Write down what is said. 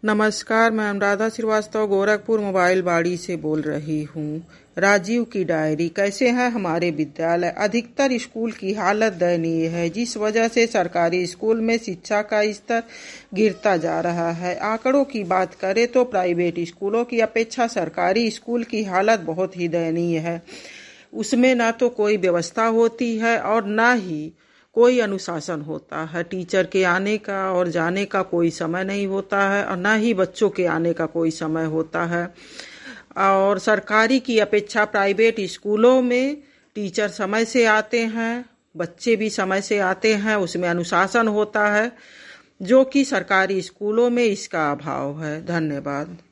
नमस्कार, मैं अनुराधा श्रीवास्तव गोरखपुर मोबाइल बाड़ी से बोल रही हूँ। राजीव की डायरी। कैसे है हमारे विद्यालय? अधिकतर स्कूल की हालत दयनीय है, जिस वजह से सरकारी स्कूल में शिक्षा का स्तर गिरता जा रहा है। आंकड़ों की बात करें तो प्राइवेट स्कूलों की अपेक्षा सरकारी स्कूल की हालत बहुत ही दयनीय है। उसमें ना तो कोई व्यवस्था होती है और ना ही कोई अनुशासन होता है। टीचर के आने का और जाने का कोई समय नहीं होता है और ना ही बच्चों के आने का कोई समय होता है। और सरकारी की अपेक्षा प्राइवेट स्कूलों में टीचर समय से आते हैं, बच्चे भी समय से आते हैं, उसमें अनुशासन होता है, जो कि सरकारी स्कूलों में इसका अभाव है। धन्यवाद।